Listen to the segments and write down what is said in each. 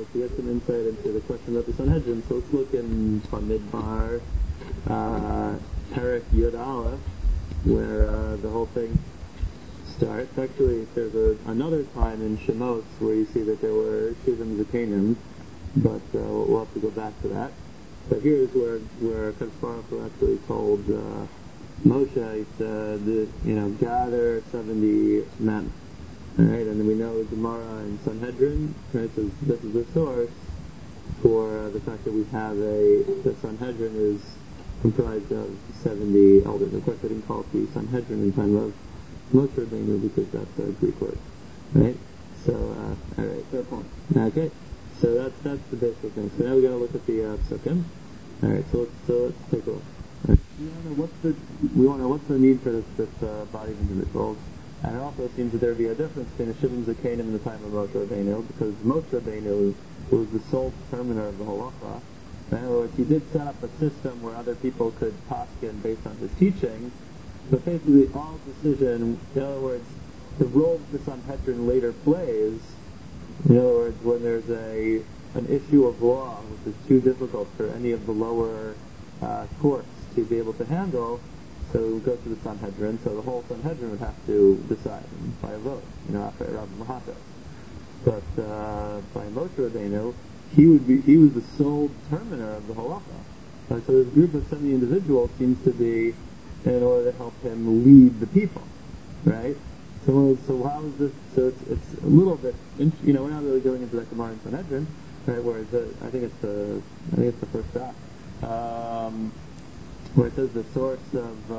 to get some insight into the question about the Sanhedrin. So let's look in Bamidbar, Perek Yud Aleph, where the whole thing starts. Actually, there's another time in Shemos where you see that there were Shivim Zakanim, but we'll have to go back to that. But here's where Kadosh Baruch Hu actually told Moshe, he said, gather 70 men. Alright, and then we know Gemara and Sanhedrin, right, so this is the source for the fact that we have the Sanhedrin is comprised of 70 elders. Of course, they didn't call it the Sanhedrin in time of Moshe Rabbeinu because that's a Greek word, right? So, alright. Fair point. Okay, so that's the basic thing. So now we gotta look at the Psukim. Alright, so let's take a look. Right. We want to know what's the need for this body of individuals. And it also seems that there would be a difference between the Shivim Zakanim in the time of Moshe Rabbeinu, because Moshe Rabbeinu was the sole determiner of the halacha. In other words, he did set up a system where other people could paskin based on his teaching, but basically all decision, in other words, the role that the Sanhedrin later plays, in other words, when there's an issue of law which is too difficult for any of the lower courts to be able to handle, so it would go to the Sanhedrin, so the whole Sanhedrin would have to decide by a vote, after Rav Mahato. But by Moshe Rabbeinu, he was the sole determiner of the halacha. So this group of 70 individuals seems to be in order to help him lead the people, right? So how is this? So it's a little bit, we're not really going into that Gemara in Sanhedrin, right? Whereas I think it's the first dot. Where it says the source of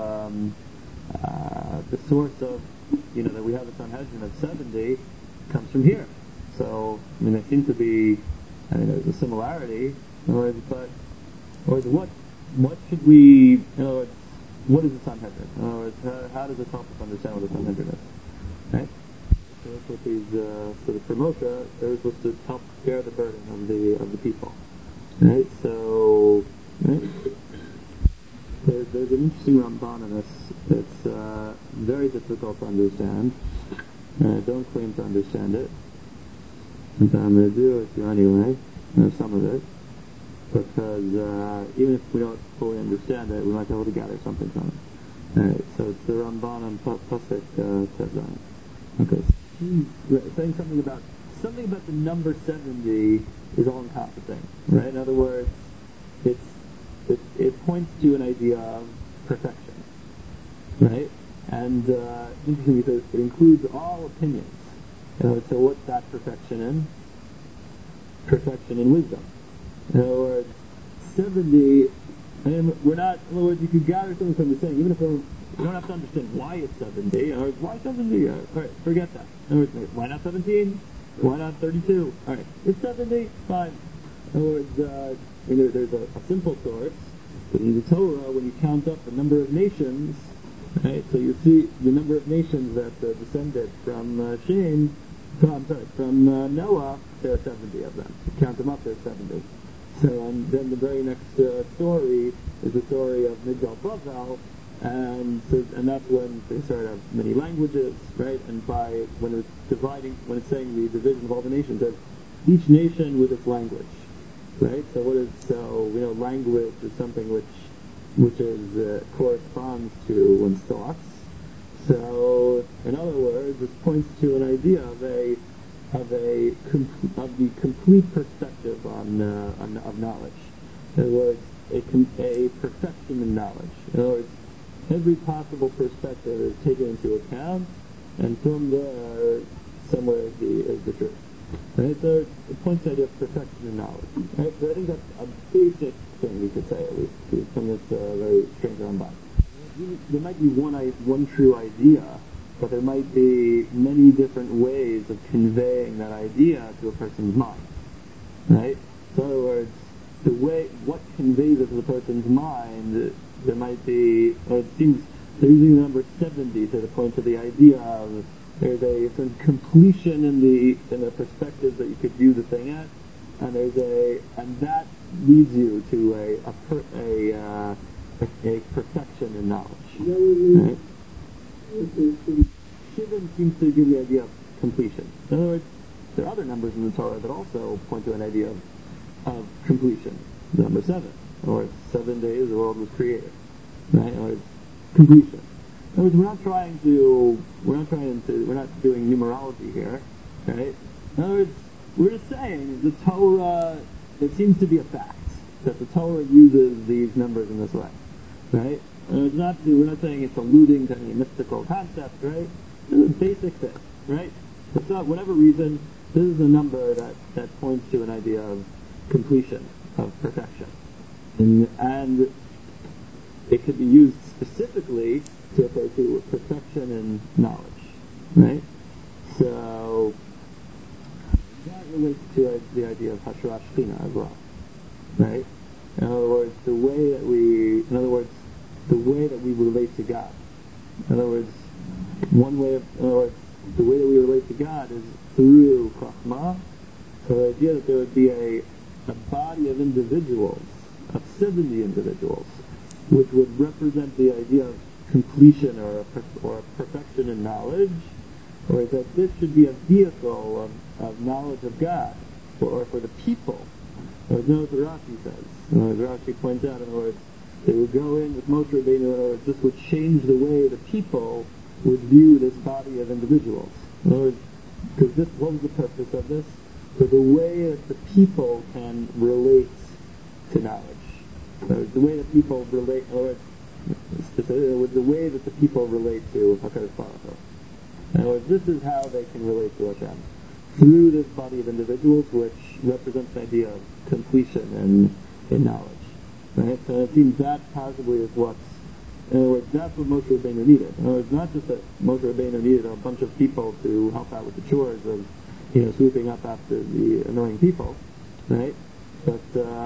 that we have the Sanhedrin of 70 comes from here. So there seems to be, there's a similarity. In other words, what should we? In other words, what is the Sanhedrin? In other words, how does this help us understand what the Sanhedrin is? Right. So that's what these for Moshe, they're supposed to help bear the burden of the people. Right. So. Right? There's an interesting Ramban in this. It's very difficult to understand. I don't claim to understand it. But I'm going to do it to you anyway, some of it. Because even if we don't fully understand it, we might be able to gather something from it. Alright, so it's the Ramban on Pasuk Tezan. Okay. He's saying something about the number 70 is all-encompassing, right? In other words, it points to an idea of perfection, right? And interesting because it includes all opinions. So what's that perfection in? Perfection in wisdom. In other words, 70, and we're not, in other words, you could gather something from the saying, even if you don't have to understand why it's 70, or why 70? Alright, forget that. In other words, why not 17? Why not 32? Alright, it's 70, fine. In other words, there's a simple source, but in the Torah, when you count up the number of nations, right, so you see the number of nations that descended from from Noah, there are 70 of them. You count them up, there's 70. So then the very next story is the story of Migdal Bavel, and that's when they started to have many languages, right? And when it's saying the division of all the nations, there's each nation with its language. Right? So language is something which is corresponds to one's thoughts. So, in other words, this points to an idea of the complete perspective of knowledge. In other words, a perfection in knowledge. In other words, every possible perspective is taken into account, and from there, somewhere is the truth. Right, so it points to the idea of perfection in knowledge. Right, so I think that's a basic thing we could say, at least, from this very strange Ramban. There might be one true idea, but there might be many different ways of conveying that idea to a person's mind. Right? So in other words, what conveys it to the person's mind, there might be, or it seems they're using the number 70 to point to the idea of there's a certain completion in the perspective that you could view the thing at, and that leads you to a perfection in knowledge. Right? Shivim seems to give the idea of completion. In other words, there are other numbers in the Torah that also point to an idea of completion. Number 7, or 7 days the world was created, right? Or it's completion. In other words, we're not doing numerology here, right? In other words, we're just saying the Torah, it seems to be a fact that the Torah uses these numbers in this way, right? We're not saying it's alluding to any mystical concept, right? This is a basic thing, right? It's not, whatever reason, this is a number that points to an idea of completion, of perfection. And it could be used specifically to refer to perfection in knowledge, right? So that relates to the idea of Hashrat Shechina as well, right? In other words, the way that we relate to God. In other words, the way that we relate to God is through Chachma. So the idea that there would be a body of individuals, of 70 individuals, which would represent the idea of completion or perfection in knowledge, or that this should be a vehicle of knowledge of God, or for the people. Or as Rashi says, as Rashi points out, in other words, they would go in with Moshe Rabbeinu, in other words, this would change the way the people would view this body of individuals. In other words, because what was the purpose of this? For the way that the people can relate to knowledge. In other words, the way that people relate, or the way that the people relate to HaKadosh Baruch Hu. In other words, this is how they can relate to Hashem. Through this body of individuals, which represents the idea of completion in knowledge. Right? So it seems that possibly is what's, in other words, that's what Moshe Rabbeinu needed. In other words, not just that Moshe Rabbeinu needed a bunch of people to help out with the chores of, swooping up after the annoying people, right? But,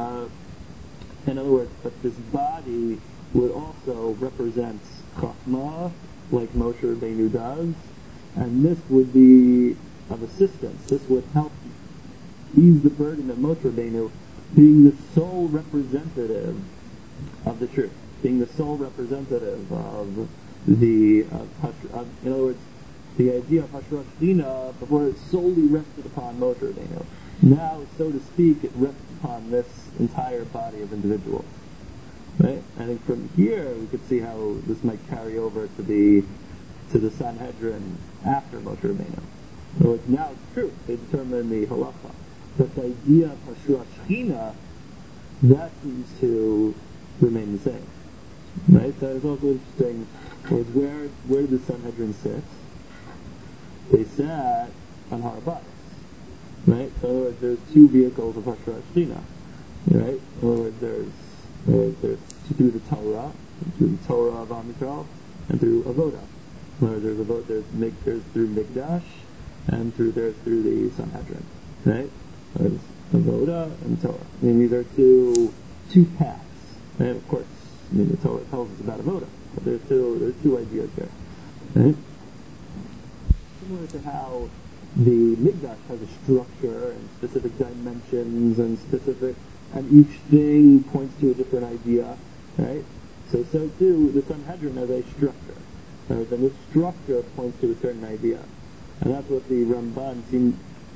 in other words, but this body would also represent Chachma, like Moshe Rabbeinu does, and this would be of assistance. This would help ease the burden of Moshe Rabbeinu being the sole representative of the truth, being the sole representative of in other words, the idea of Hashrat Shechina before it solely rested upon Moshe Rabbeinu. Now, so to speak, it rests upon this entire body of individuals. Right? I think from here we could see how this might carry over to the Sanhedrin after Moshe Rabbeinu. So now it's true, they determine the halacha. But the idea of Hashrat Shechina, that seems to remain the same. Right? So it's also interesting, where did the Sanhedrin sit? They sat on Har Bayis. Right? So in other words, there's two vehicles of Hashrat Shechina. Right? In other words, there's through the Torah of Am Yisrael, and through Avodah. In other words, there's through Mikdash, and there's through the Sanhedrin. Right? There's Avodah and Torah. I mean, these are two paths. And of course, the Torah tells us about Avodah, but there's two ideas here. Right? Similar to how the Mikdash has a structure and specific dimensions and each thing points to a different idea, right? So too, the Sanhedrin has a structure. Right? And this structure points to a certain idea. And that's what the Ramban seems,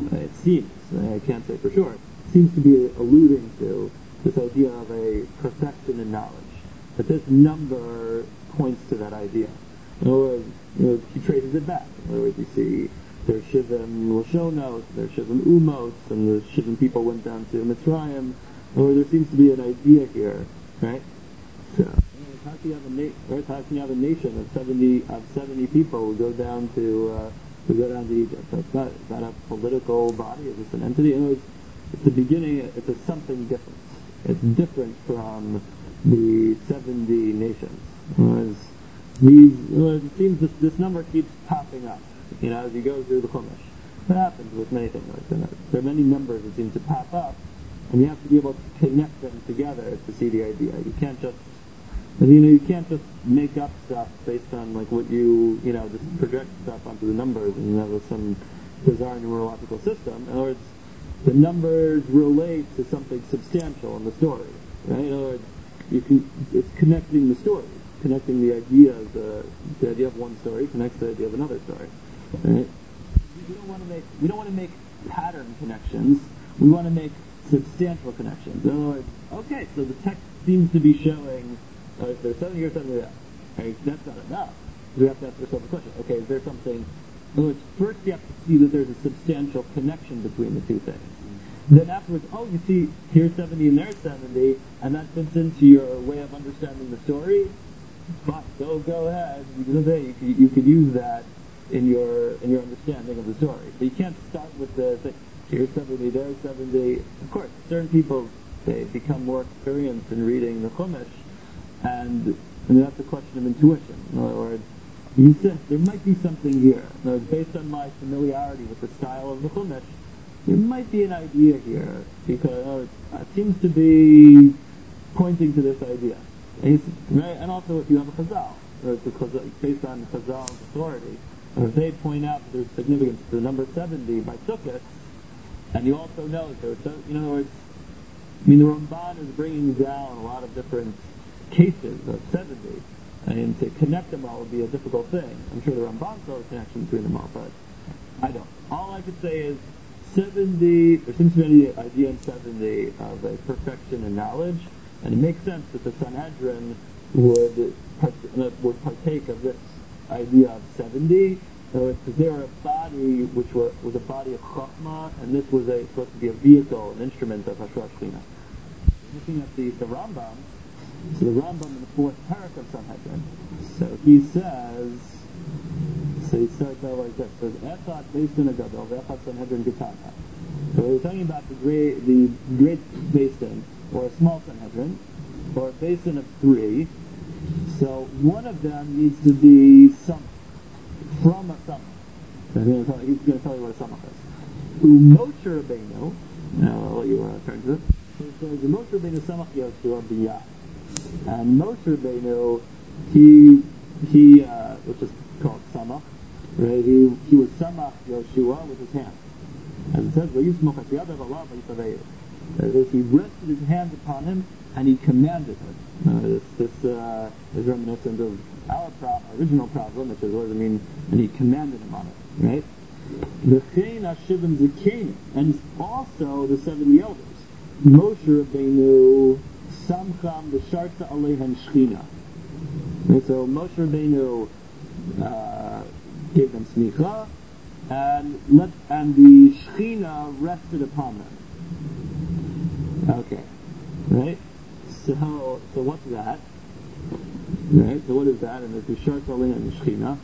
I can't say for sure, seems to be alluding to, this idea of a perfection in knowledge. That this number points to that idea. In other words, he traces it back. In other words, you see there's Shivim Lashonot, there's Shivim Umot, and the Shivim people went down to Mitzrayim. Or there seems to be an idea here, right? So, how can you have a nation of 70 people who go down to Egypt? It's not a political body. It's just an entity. In other words, at the beginning, it's something different. It's different from the 70 nations. It seems this number keeps popping up. As you go through the Chumash. What happens with many things like that? There are many numbers that seem to pop up. And you have to be able to connect them together to see the idea. You can't just make up stuff based on what just project stuff onto the numbers and have some bizarre numerological system. In other words, the numbers relate to something substantial in the story. Right? In other words, it's connecting the story, connecting the idea of one story connects to the idea of another story. Right? We don't want to make pattern connections. We want to make substantial connections. In other words, okay, so the text seems to be showing if there's 70 or 70 there. Right? That's not enough. We have to ask ourselves a question. Okay, is there something? In other words, first you have to see that there's a substantial connection between the two things. Then afterwards, you see, here's 70 and there's 70, and that fits into your way of understanding the story. Fine, go ahead. You could use that in your understanding of the story. But you can't start with the thing. Here's 70, there's 70. Of course, certain people, they become more experienced in reading the Chumash, and that's a question of intuition. In other words, you said there might be something here. In other words, based on my familiarity with the style of the Chumash, there might be an idea here, because it seems to be pointing to this idea. And also if you have a Chazal, or it's based on Chazal's authority, or if they point out that there's significance to the number 70 by Sukkot, and you also know that there's, in other words, the Ramban is bringing down a lot of different cases of 70, and to connect them all would be a difficult thing. I'm sure the Ramban saw a connection between them all, but I don't. All I could say is 70, there seems to be an idea in 70 of a perfection in knowledge, and it makes sense that the Sanhedrin would partake of this idea of 70, because they were a body which was a body of Chachma, and this was supposed to be a vehicle, an instrument of Hashrat Shechina. Looking at the Rambam, so the Rambam in the fourth parak of Sanhedrin, so he says, so he starts out like this, says, Echad Beis Din Gadol, Echad Sanhedrin Ketana. So we're talking about the great Beis Din, or a small Sanhedrin, or a Beis Din of 3. So one of them needs to be from a samach. So he's going to tell you what a samach is. Moshe Rabbeinu, now I'll let you turn to it. So it says, Moshe Rabbeinu samach Yoshua b'yad. And Moshe Rabbeinu, he which is called samach, right? He was samach Yoshua with his hand. As it says, "Vayismoch et yadav alav vayitaveihu." He rested his hands upon him and he commanded him. This is reminiscent of our original problem, which is what does it mean? And he commanded him on it, right? V'chein hashivim zikanim, and also the 70 elders. Moshe Rabbeinu samcham v'sharta aleihem shchina. Right, so Moshe Rabbeinu gave them smicha, and the shchina rested upon them. Okay, right? So what's that? Right, so what is that? And it's V'sharta aleihem shchina.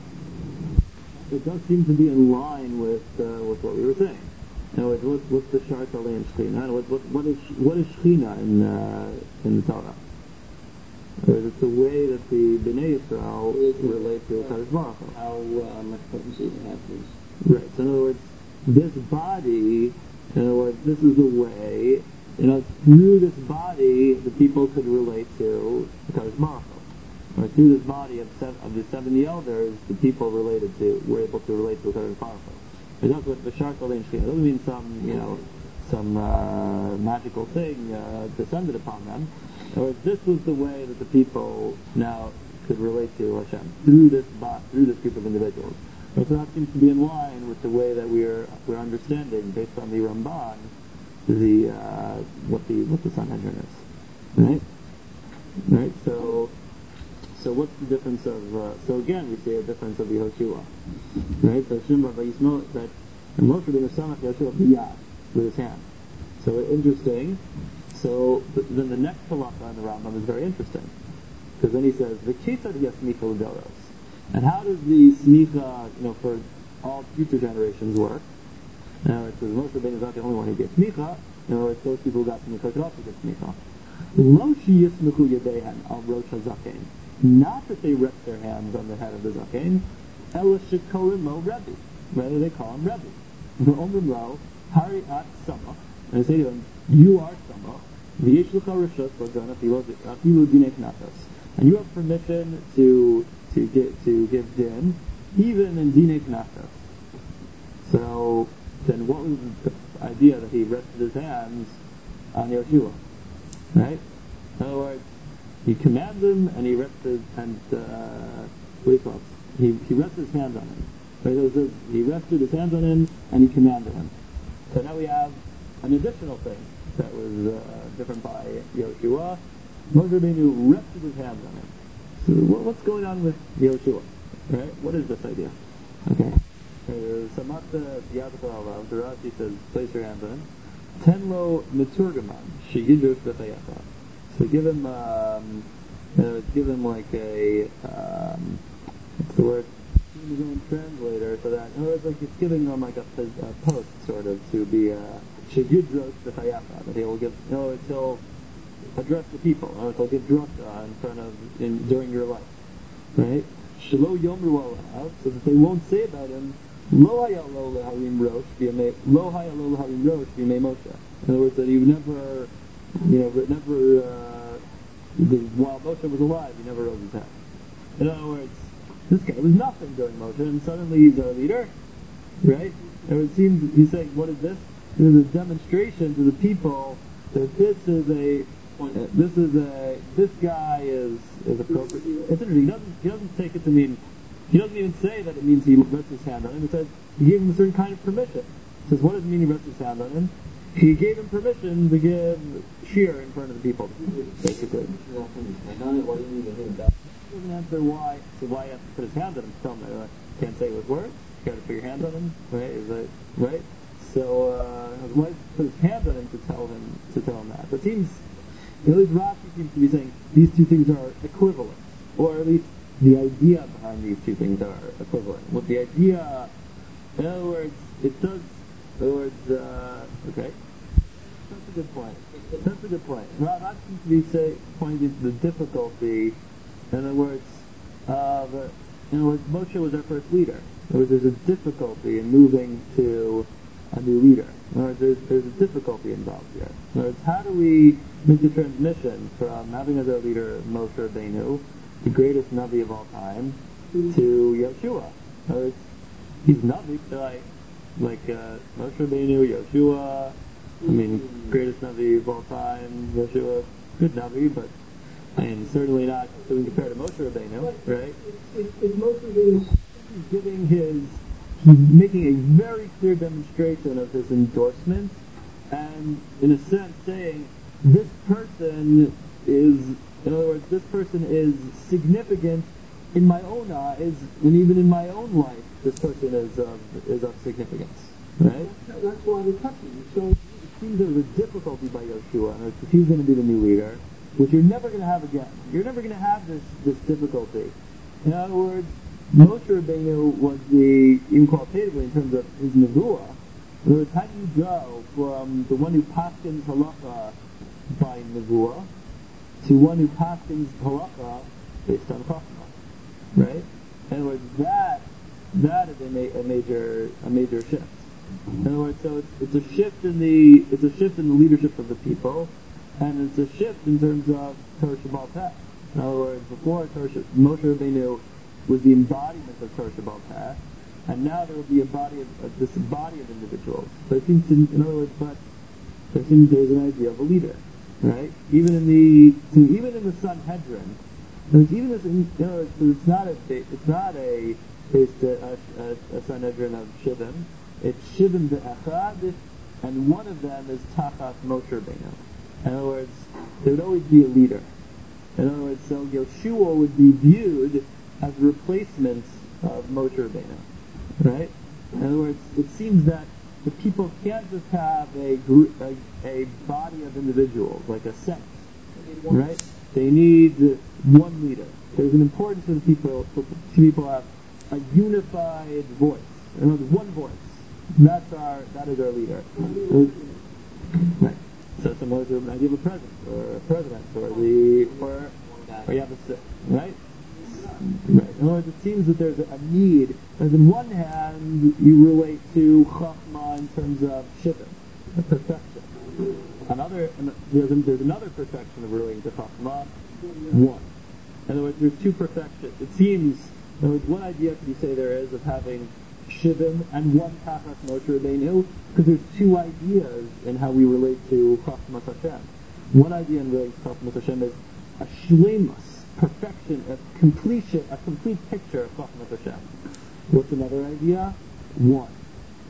It does seem to be in line with what we were saying. In other words, what's the Sharta Aleim Shechina? What is Shechina in the Torah? It's the way that the Bnei Yisrael relate to Hakadosh Baruch Hu. How much potency it has. Right. So in other words, this body. In other words, this is the way. Through this body, the people could relate to Hakadosh Baruch Hu. Or through this body of the 70 elders, the people were able to relate to Hakadosh Baruch Hu. It does with B'shar Kolein Shechina. It doesn't mean some magical thing descended upon them. Or this was the way that the people now could relate to Hashem through this group of individuals. And so that seems to be in line with the way that we're understanding, based on the Ramban, what the Sanhedrin is. Right. So what's the difference of? So again, we see a difference of Yehoshua, right? So Shimon Vayismo that Moshe Rabbeinu samach Yehoshua b'yad with his hand. So interesting. So then the next halacha in the Rambam is very interesting, because then he says v'ketzad yasmicha l'doros, and how does the smicha, for all future generations work? Now it says Moshe Rabbeinu is not the only one who gets smicha. In other words, those people who got smicha could also get smicha. Lo sheyismichu yadeihem al rosh hazaken. Not that they rest their hands on the head of the zaken, ela shekorim lo Rebbe. Rather, they call him Rebbe. V'omrim lo hari at samach, and they say to him, "You are samach. V'yesh lecha reshus l'gan afilu dinei knasos." And you have permission to give din, even in dinei knasos. So then, what was the idea that he rested his hands on Yehoshua? Right? In other words, he commanded him, and he rested, and what do you call it? He rested his hands on him. Right? He rested his hands on him, and he commanded him. So now we have an additional thing that was different by Yoshua. Moshe Rabbeinu rested his hands on him. So what's going on with Yoshua? Right? What is this idea? Okay. Samata Yadachalav, the Rashi says, place your hands on him. Tenlo Miturgaman, Sheyidrosh B'chayacha. So give him like a, what's the word? His own translator, so that, in other words, like it's giving him like a post, sort of, to be Sheyidrosh B'chayacha, that he will give, he'll address the people, or he'll give drasha in front of, during your life. Right? Shelo Yomru Alav, so that they won't say about him, Lo haya lo leharim rosh v'yamei Moshe. In other words, that he never, while Moshe was alive, he never rose his head. In other words, this guy was nothing during Moshe, and suddenly he's our leader, right? And it seems he's saying, what is this? This is a demonstration to the people that this guy is appropriate. It's interesting. He doesn't take it to mean. He doesn't even say that it means he rests his hand on him. It says he gave him a certain kind of permission. He says, what does it mean he rests his hand on him? He gave him permission to give shear in front of the people, basically. He doesn't answer why. So why he has to put his hand on him? Tell him, can't say it with words. You got to put your hand on him, right? Is that right? So why does he put his hand on him to tell him that? But it seems, at least Rashi seems to be saying these two things are equivalent, or at least the idea behind these two things are equivalent. With the idea, in other words, okay. That's a good point. Rashi seems to be pointing to the difficulty. In other words, Moshe was our first leader. In other words, there's a difficulty in moving to a new leader. In other words, there's a difficulty involved here. In other words, how do we make the transition from having as our leader Moshe Rabbeinu, the greatest Navi of all time, to Yoshua? In other words, he's Navi, like Moshe Rabbeinu, Yoshua, greatest Navi of all time, Yoshua, good Navi, but certainly not doing compared to Moshe Rabbeinu, right? It's Moshe Rabbeinu he's making a very clear demonstration of his endorsement, and in a sense saying, this person is significant in my own eyes, and even in my own life, this person is of significance, right? That's why they're touching. So it seems there's a difficulty by Yoshua, and if he's going to be the new leader, which you're never going to have again. You're never going to have this difficulty. In other words, Moshe Rabbeinu was even qualitatively in terms of his nevuah. In other words, how do you go from the one who paskins halacha by nevuah to one who paskins halacha based on chachma, right? In other words, that is a major shift. In other words, so it's a shift in the leadership of the people, and it's a shift in terms of Torah Shabbal Peh. In other words, before Moshe Rabbeinu was the embodiment of Torah Shabbal Peh, and now there will be this body of individuals. So it seems, there's an idea of a leader, right? Even in the Sanhedrin, it's not a Sanhedrin of Shivim. It's Shivim Be'echad, and one of them is Tachat Moshe Rabbeinu. In other words, there would always be a leader. In other words, so Yoshua would be viewed as a replacement of Moshe Rabbeinu, right? In other words, it seems that the people can't just have a body of individuals, like a sect, right? They need one leader. There's an importance for the people have a unified voice. In other words, one voice. That is our leader. Right. So similar to an idea of a president, or you have a right? Right. In other words, it seems that there's a need. As in one hand, you relate to Chachma in terms of Shivim, perfection. There's another perfection of relating to Chachma, one. In other words, there's two perfections. It seems, in other words, one idea could you say there is of having Shivim and one Tachas Moshe Rabbeinu, because there's two ideas in how we relate to Chachmas Hashem. One idea in relating to Chachmas Hashem is a shleimus, perfection, a complete picture of Chachmas Hashem. What's another idea? One.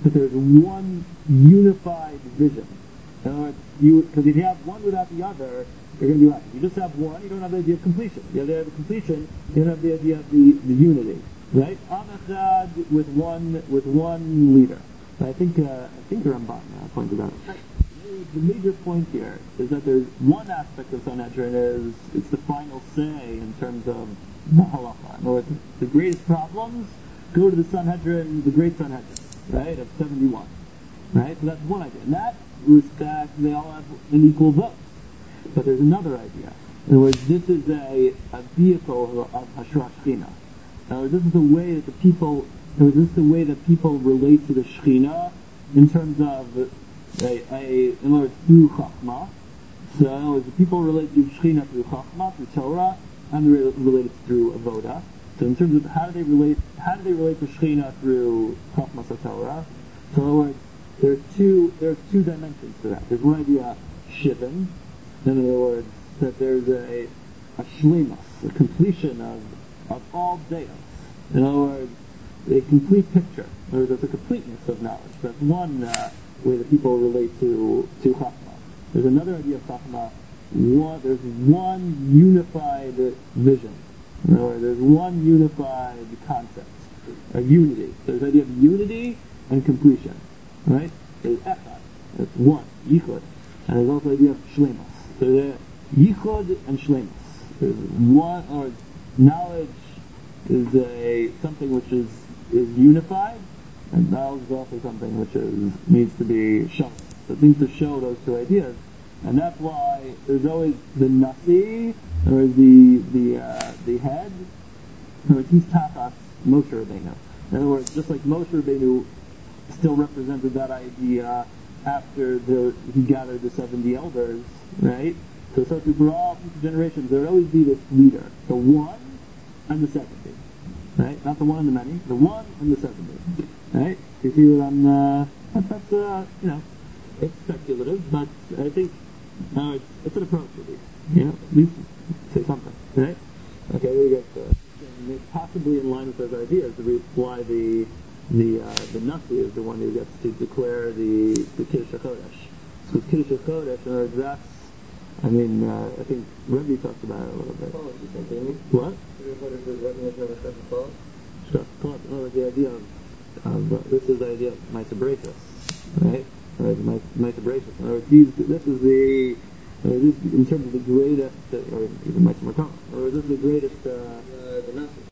but there's one unified vision. In other words, because if you have one without the other, you're going to be right. If you just have one, you don't have the idea of completion. You have the idea of completion, you don't have the idea of the unity. Right? Am Echad with one leader. I think the Ramban pointed out. The major point here is that there's one aspect of Sanhedrin is it's the final say in terms of the halacha. In other words, the greatest problems go to the Sanhedrin, the great Sanhedrin, right, of 71. Right? So that's one idea. In that respect, they all have an equal vote. But there's another idea. In other words, this is a vehicle of Hashra Shechina. This is the way that people relate to the Shechina in terms of in other words, through Chachma. So in other words, the people relate to Shechina through Chachma, through Torah, and they're related through Avoda. So in terms of how do they relate to Shechina through Chachma Torah? So in other words, there are two dimensions to that. There's one idea, Shivin, in other words, that there's a shleimus, a completion of all deos. In other words, a complete picture. In other words, there's a completeness of knowledge. That's one way that people relate to Chachma. There's another idea of Chachma. There's one unified vision. In other words, there's one unified concept of unity. There's the idea of unity and completion. Right? There's Echad. That's one, Yichud. And there's also the idea of Shleimus. So there's Yichud and Shleimus. There's one, or knowledge is something which is unified, and knowledge is also something which needs to be shown. So it needs to show those two ideas, and that's why there's always the Nasi, or the head, or he's Tachas Moshe Rabbeinu. In other words, just like Moshe Rabbeinu still represented that idea after he gathered the 70 elders, right? So for all future generations, there will always be this leader, the one and the 70, right? Not the one and the many, the one and the 70, right? So you see what I'm, it's speculative, but I think it's an approach at least, at least say something, right? Okay, we get possibly in line with those ideas, why the Nasi is the one who gets to declare the Kiddush HaChodesh. So Kiddush HaChodesh, in other words, that's, I think Rebbe talks about it a little bit. What? The idea of this is the idea of Ma'aser Bereishis, right? Ma'aser Bereishis. In other words, this is in terms of the greatest, or even Ma'aser Makam. Or this is the greatest. The Nasi.